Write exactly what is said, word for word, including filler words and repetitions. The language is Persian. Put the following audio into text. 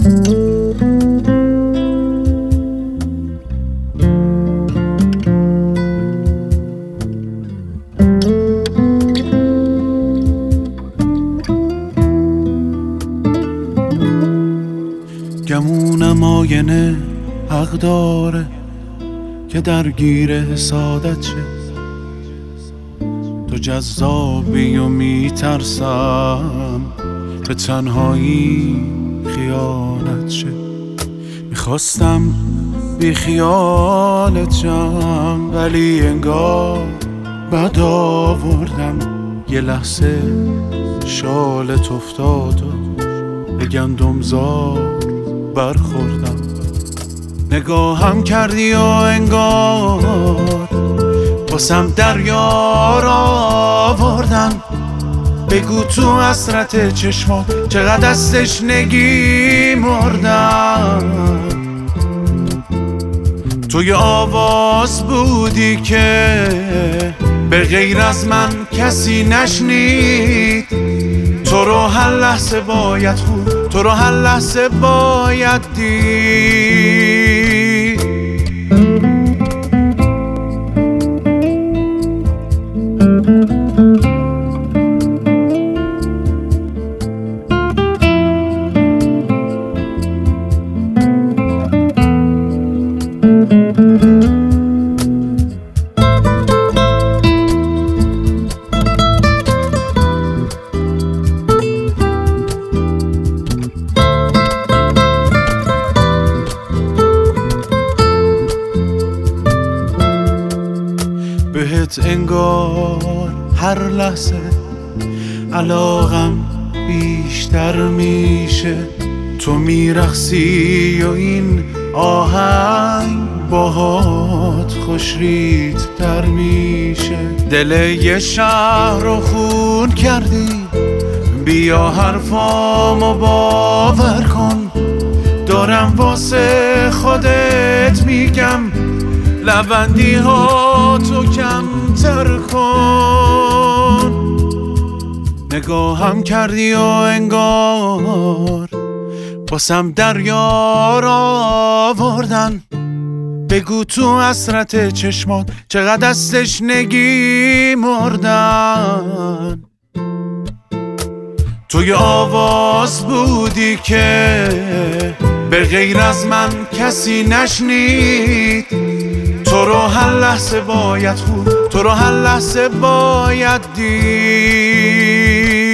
گمونم آینه حق داره که درگیر حسادت شه، تو جذابی و میترسم به تنهایی خیانت شه. میخواستم بی خیالت جم ولی انگار بد آوردم، یه لحظه شالت افتاد و به گندمزار برخوردم. نگاهم کردی و انگار واسم دریا را آوردن. بگو تو حسرت چشمات چقدر از تشنگی مردم. تو یه آواز بودی که به غیر از من کسی نشنید. تو رو هر لحظه باید خود، تو رو هر لحظه باید دید. بهت انگار هر لحظه علاقم بیشتر میشه. تو میرقصی و این آهنگ باهات خوشریت‌تر میشه. دل یه شهر رو خون کردی، بیا حرفامو باور کن. دارم واسه خودت میگم لبندی ها تو کمتر کن. نگاهم کردی و انگار باسم دریا را آوردن. بگو تو حسرت چشمات چقدر از تشنگی مردن. تو یه آواز بودی که به غیر از من کسی نشنید. تو رو هر لحظه باید خود، تو رو هر لحظه باید دید.